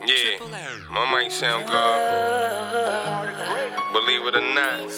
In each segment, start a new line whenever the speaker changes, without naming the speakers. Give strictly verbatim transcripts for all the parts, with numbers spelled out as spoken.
Yeah, my mic sound good. Believe it or not,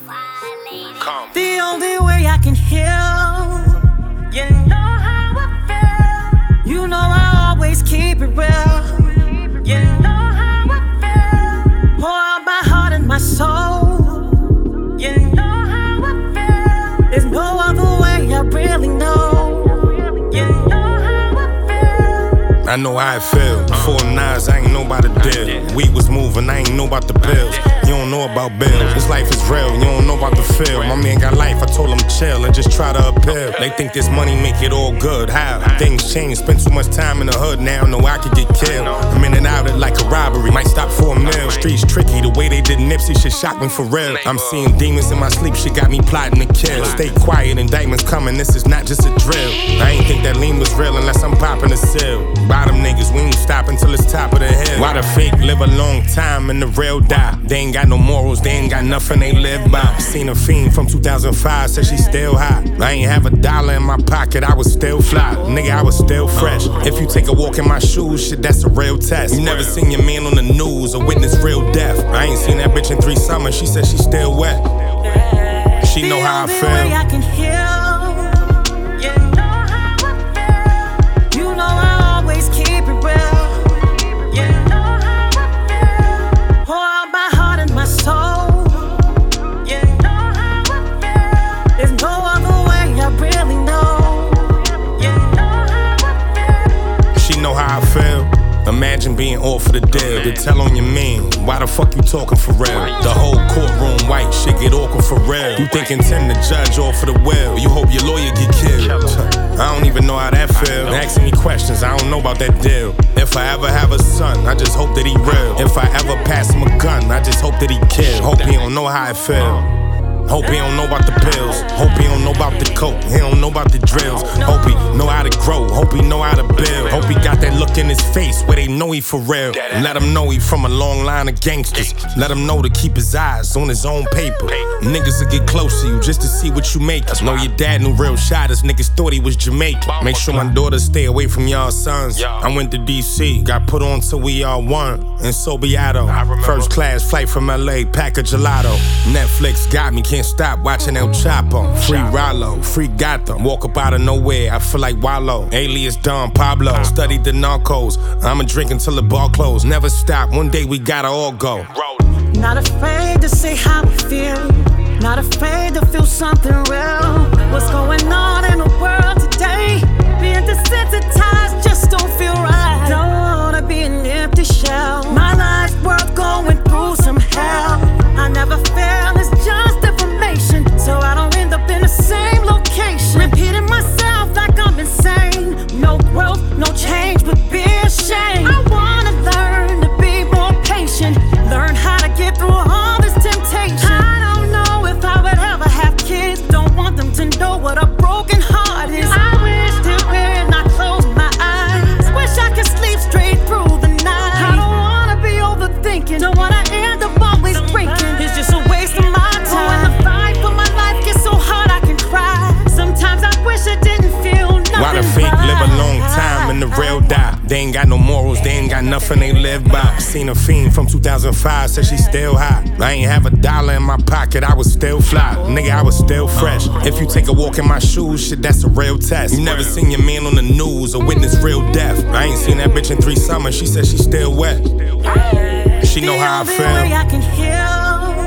come.
The only way I can heal, you know how I feel. You know I always keep it real. You know how I feel. Pour out my heart and my soul. You know how I feel. There's no other way, I really know. You know how I feel.
I know how it feel. Four nines, I ain't know about the deal. We was moving, I ain't know about the bills. You don't know about bills. This life is real, you don't know about the feel. My man got life, I told him chill and just try to appeal. They think this money make it all good. How? Things change, spend too much time in the hood now. Know I could get killed. I'm in and out it like a robbery. Might stop for a meal. Streets tricky, the way they did Nipsey shit shocked me for real. I'm seeing demons in my sleep, shit got me plotting to kill. Stay quiet, indictments coming, this is not just a drill. I ain't think that lean was real unless I'm popping a seal. Bottom niggas, we ain't stop until it's top of the hill. Why the fake live a long time and the real die? They ain't got no morals, they ain't got nothing they live by. Seen a fiend from two thousand five, said she still hot. I ain't have a dollar in my pocket, I was still fly. Nigga, I was still fresh. If you take a walk in my shoes, shit, that's a real test. You never seen your man on the news or witness real death. I ain't seen that bitch in three summers, she said she still wet. She know how I feel.
The only way I can heal, you know how I feel. You know I always keep it real. You know how I feel. Pour out my heart and my soul. You know how I feel. There's no other way, I really know. You know how I feel.
She know how I feel. Imagine being all for the deal. To tell on your man, why the fuck you talking for real? The whole courtroom white shit get awkward for real. You think intend to judge all for the will. You hope your lawyer get killed. I don't even know how that feel. Asking me questions, I don't know about that deal. If I ever have a son, I just hope that he real. If I ever pass him a gun, I just hope that he kill. Hope he don't know how it feel. Hope he don't know about the pills. Hope he don't know about the coke. He don't know about the drills. Hope he know how to grow. Hope he know how to build. Hope he got that look in his face where they know he for real. Let him know he from a long line of gangsters. Let him know to keep his eyes on his own paper. Niggas will get close to you just to see what you make. Know your dad knew real shotters. Niggas thought he was Jamaican. Make sure my daughters stay away from y'all sons. I went to D C, got put on till we all won. And so Beato. First class flight from L A, pack a gelato. Netflix got me, can't stop watching El Chapo. Free Rollo, free Gotham. Walk up out of nowhere, I feel like Wallow. Alias Don Pablo, studied the narcos. I'ma drink until the bar close. Never stop, one day we gotta all go.
Not afraid to say how we feel. Not afraid to feel something real. What's going on in the world today? Being desensitized just don't feel right. Don't wanna be an empty shell. My life's worth going through some hell. I never fail, it's just information, so I don't end up in the same location. Repeating myself like I'm insane. No growth, no change, but be ashamed. I wanna learn to be more patient. Learn how to get through all this temptation. I don't know if I would ever have kids. Don't want them to know what a broken heart is. I wish that when I close my eyes, wish I could sleep straight through the night. I don't wanna be overthinking. Don't wanna end up always breaking. It's just a waste of my time. When the fight for my life gets so hard I can cry. Sometimes I wish I didn't feel nothing.
Why the fake live a long time and the real die? They ain't got no morals, they ain't got nothing they live by. Seen a fiend from two thousand five, said she still hot. I ain't have a dollar in my pocket, I was still fly. Nigga, I was still fresh. If you take a walk in my shoes, shit, that's a real test. You never seen your man on the news or witness real death. I ain't seen that bitch in three summers, she said she still wet. She know how I feel.
I can heal.